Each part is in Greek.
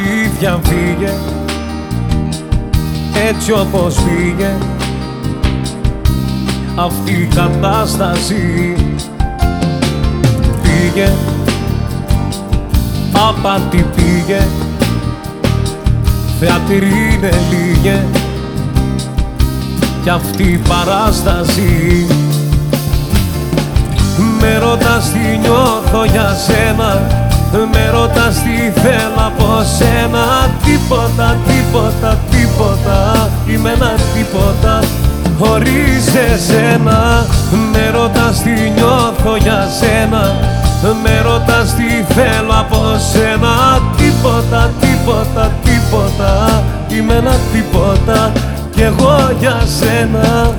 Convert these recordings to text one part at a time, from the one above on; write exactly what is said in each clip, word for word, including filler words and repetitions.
Αλήθεια φύγε, έτσι όπως πήγε αυτή η κατάσταση. Πήγε, απάτη πήγε, θεατρή είναι λίγε κι αυτή η παράσταση. Με ρωτάς τι νιώθω για σένα, με ρωτάς τι θέλω από σένα. Τίποτα, τίποτα, τίποτα, είμαι ένα τίποτα χωρίς εσένα. Με ρωτάς τι νιώθω για σένα, με ρωτάς τι θέλω από σένα. Τίποτα, τίποτα, τίποτα, είμαι ένα τίποτα κι εγώ για σένα.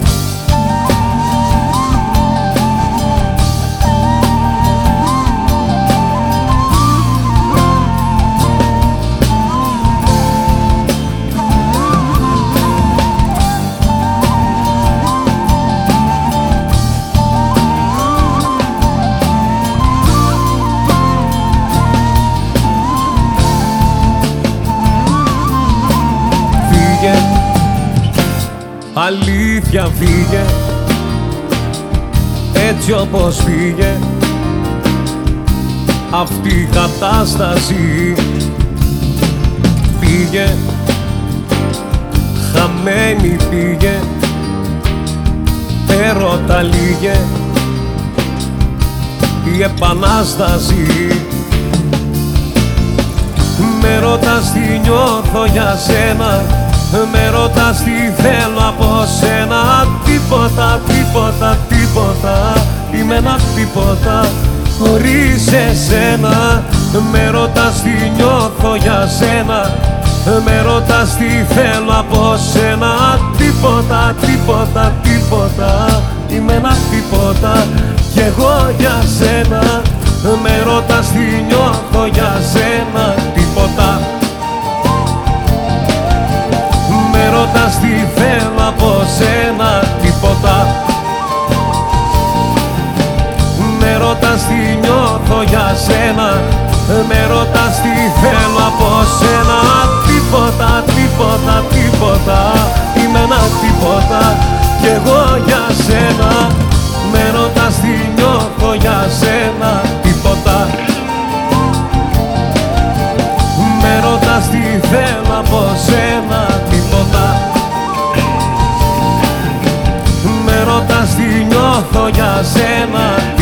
Αλήθεια φύγε, έτσι όπως πήγε αυτή η κατάσταση. Πήγε, χαμένη πήγε, έρωτα λίγε η επανάσταση. Με ρωτάς τι νιώθω για σένα, με ρωτάς τι θέλω από σένα. Τίποτα, τίποτα, τίποτα, είμαι ένα τίποτα χωρίς εσένα. Με ρωτάς τι νιώθω για σένα, με ρωτάς τι θέλω από σένα. Τίποτα, τίποτα, τίποτα, είμαι ένα τίποτα κι εγώ για σένα. Με ρωτάς τι νιώθω για σένα. Τίποτα. Με ρωτάς τι θέλω από σένα. Τίποτα. Με ρωτάς τι νιώθω για σένα, με ρωτάς τι θέλω από σένα. Τίποτα, τίποτα, τίποτα, είμαι ένα τίποτα κι εγώ για σένα. Με ρωτάς τι νιώθω για σένα. Τίποτα. Με ρωτάς τι θέλω από σένα. Τίποτα. Με ρωτάς τι νιώθω για σένα.